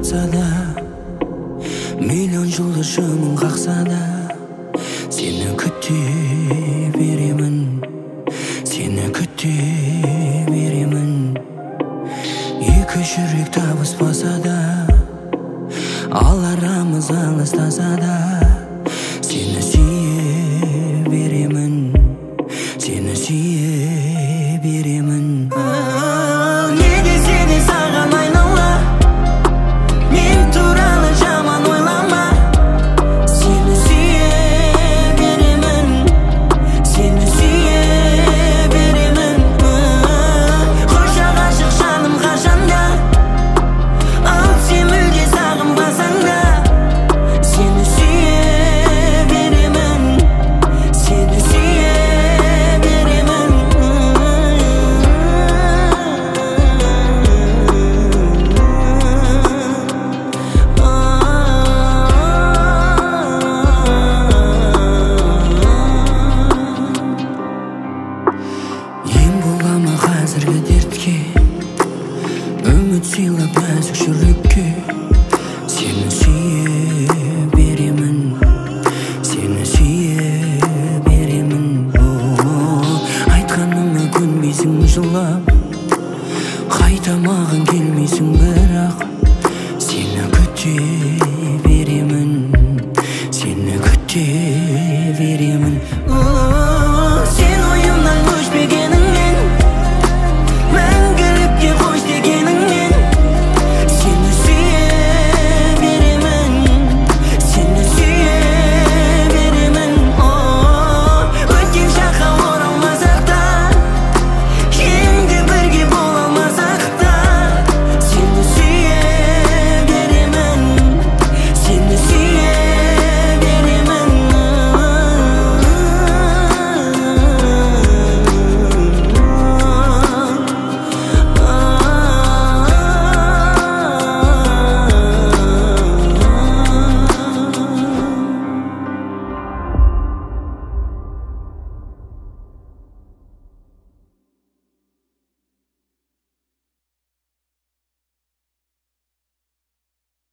тапса да, миллион жылдар шымын қақса да, сені күте беремін, сені күте беремін. Екі жүрек табыспаса да, ал арамыз алыстаса да, сені сүйе беремін, сені сүйе беремін. Неге сені саған айнала, мен туралы жаман ойлама, сені сүйе беремін, сені сүйе беремін. Қоша ғашық жаным қашанда, ал сен мүлде сағынбасаң да, сені сүйе беремін, сені сүйе беремін. Ем бола ма қазіргі дертке, үміт сыйлап нәзік жүрекке, сені сүйе беремін, сені сүйе беремін. Айтқаныма көнбейсің жылап, қайта маған келмейсің, бірақ сені күте беремін, сені күте